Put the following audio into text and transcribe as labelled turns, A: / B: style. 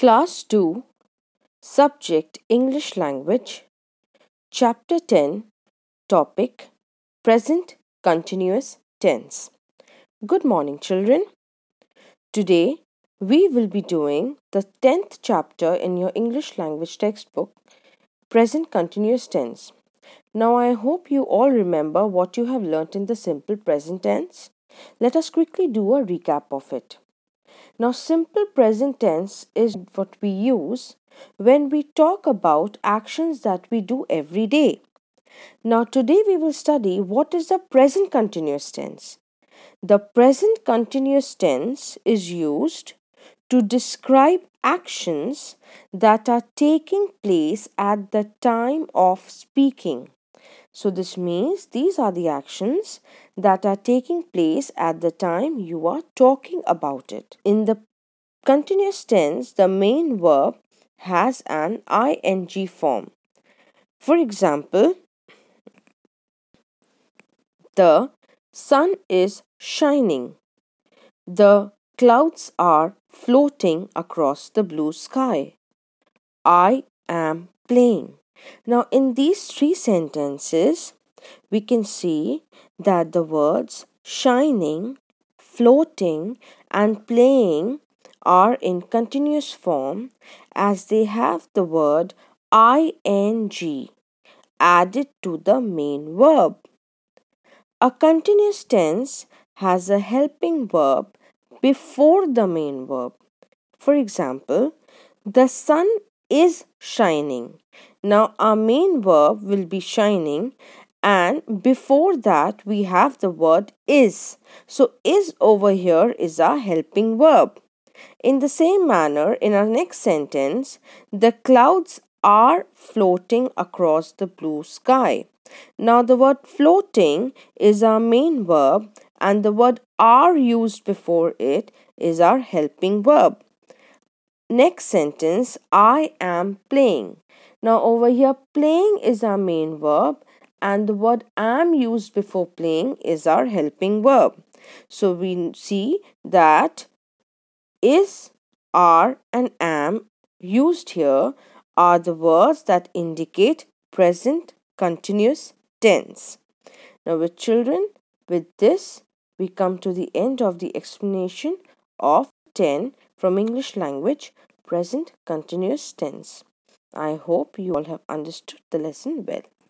A: Class 2, Subject English Language, Chapter 10, Topic Present Continuous Tense. Good morning, children. Today we will be doing the 10th chapter in your English language textbook, Present Continuous Tense. Now, I hope you all remember what you have learnt in the simple present tense. Let us quickly do a recap of it. Now, simple present tense is what we use when we talk about actions that we do every day. Now, today we will study what is the present continuous tense. The present continuous tense is used to describe actions that are taking place at the time of speaking. So, this means these are the actions that are taking place at the time you are talking about it. In the continuous tense, the main verb has an ing form. For example, the sun is shining. The clouds are floating across the blue sky. I am playing. Now, in these three sentences, we can see that the words shining, floating, and playing are in continuous form as they have the word ing added to the main verb. A continuous tense has a helping verb before the main verb. For example, the sun is shining. Now, our main verb will be shining, and before that, we have the word is. So, is over here is our helping verb. In the same manner, in our next sentence, the clouds are floating across the blue sky. Now, the word floating is our main verb, and the word are used before it is our helping verb. Next sentence, I am playing. Now, over here, playing is our main verb, and the word am used before playing is our helping verb. So, we see that is, are, and am used here are the words that indicate present continuous tense. Now, with children, with this, we come to the end of the explanation of 10 from English language present continuous tense. I hope you all have understood the lesson well.